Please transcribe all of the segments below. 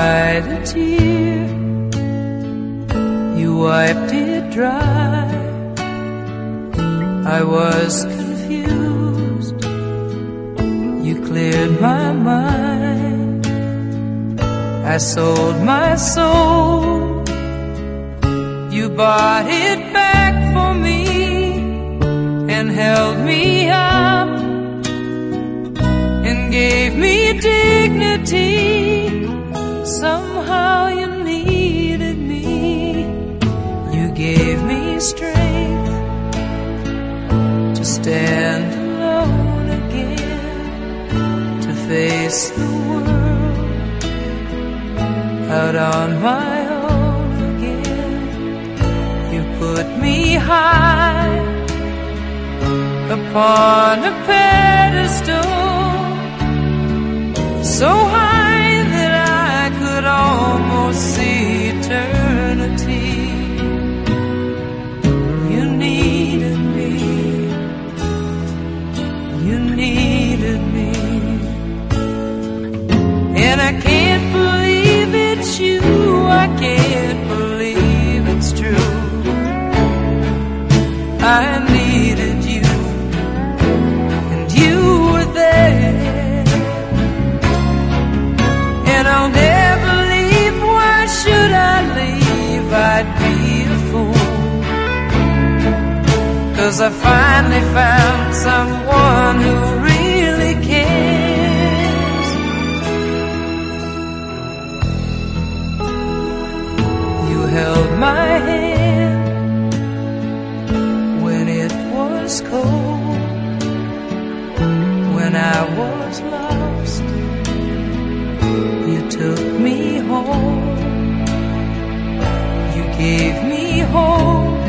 cried a tear, you wiped it dry. I was confused, you cleared my mind. I sold my soul, you bought it back for me and held me up and gave me dignity. Somehow you needed me, you gave me strength to stand alone again, to face the world out on my own again. You put me high upon a pedestal, so high that I could almost see eternity. You needed me, you needed me, and I can't believe it's you, I can't believe it's true. I needed you, and you were there, and I'll never leave. Why should I leave? I'd be a fool, 'cause I finally found someone who really cares. You held my hand when it was cold, when I was lost. You took me home, you gave me hope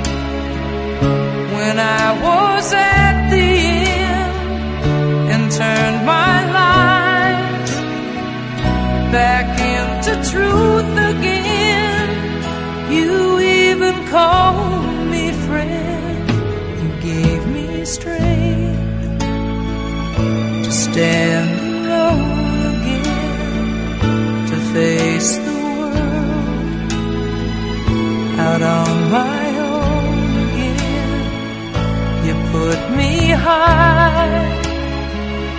when I was at the end, and turned my life back into truth again. You even called me friend, you gave me strength to stand alone again, to face the world out on my own again. You put me high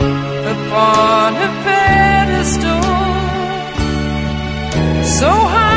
upon a pedestal, so high